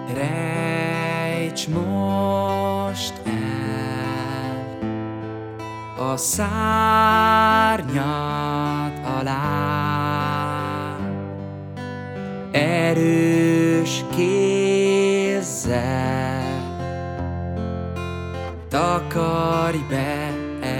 Rejts most el a szárnyad alá, erős kézzel takarj be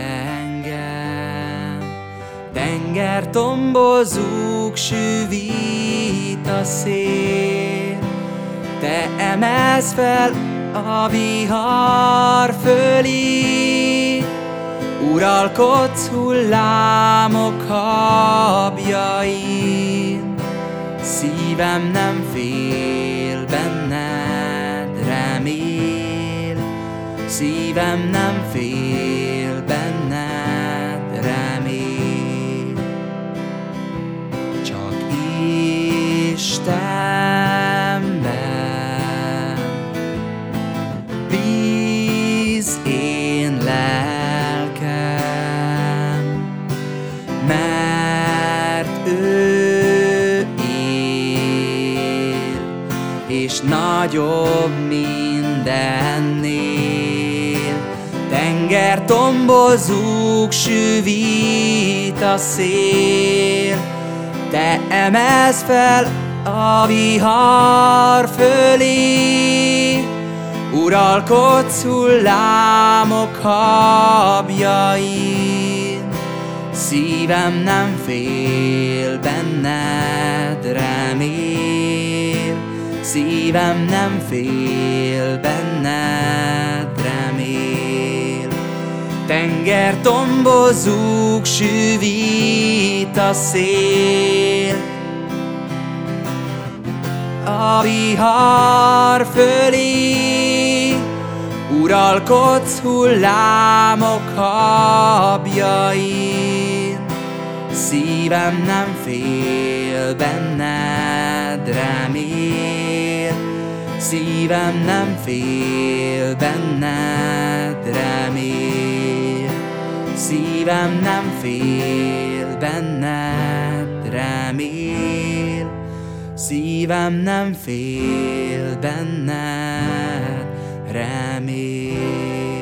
engem. Tengertombozók sűvít a szél, te emelsz fel a vihar fölé, uralkodsz hullámok habjain. Szívem nem fél, benned remél, szívem nem fél, benned remél. Csak Istenben bíz én lelkem, mert ő él, és nagyobb mindennél. Tengertombozók sűvít a szél, te emelsz fel a vihar fölé, uralkodsz hullámok habjain. Szívem nem fél, benned remél, szívem nem fél, benned remél. Tengertombozók sűvít a szél, a vihar fölé, uralkodsz hullámok habjain. Szívem nem fél, benned remél, szívem nem fél, benned remél, szívem nem fél, benned remél, szívem nem fél, benned remél.